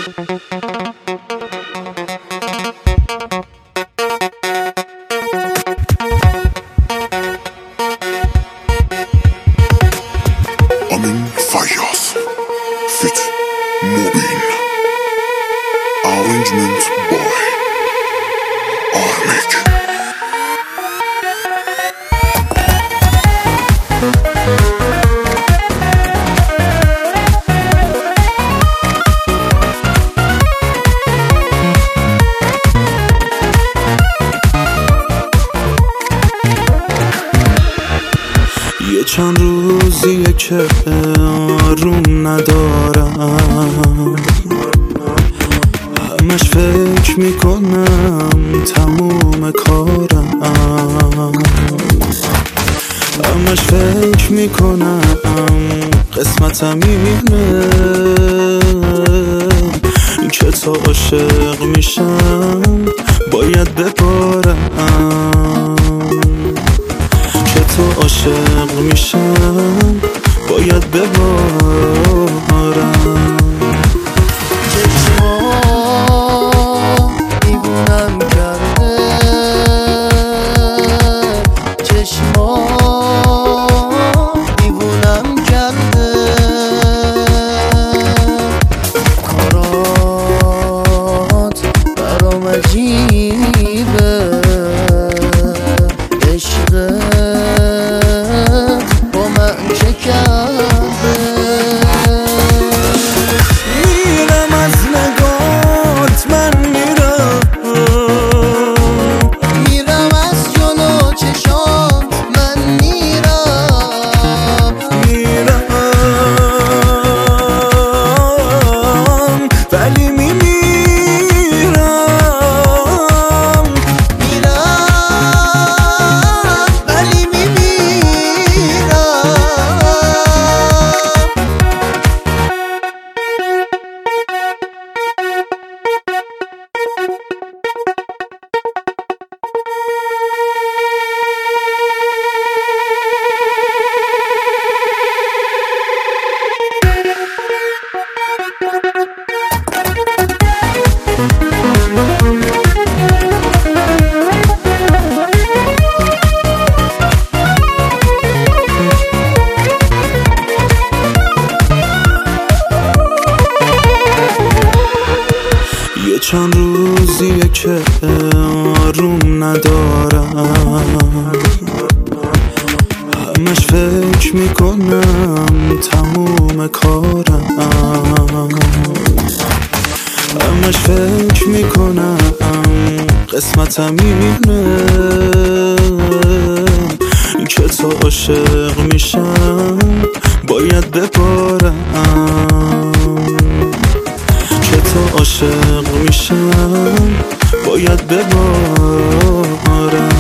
Amin Fayyaz Fit Mubin Arrangement by Armik. یه چند روزیه که آروم ندارم، همش فکر میکنم تموم کارم، همش فکر میکنم قسمتم اینه که تا عاشق میشم باید ببارم، که تو عاشق میشم باید ببارم. چشما دیوونم کرده، چشما دیوونم کرده، کارات برام عجیبه، عشقت با من چه کرده؟ میرم از نگات من میرم، میرم از جلو چشات من میرم، میرم ولی میمیرم، میرم ولی میمیرم. یه چند روزیه که آروم ندارم، همش فکر میکنم تموم کارم، همش فکر میکنم قسمتم اینه که تا عاشق میشم باید ببارم، که تو عاشق میشم باید ببارم.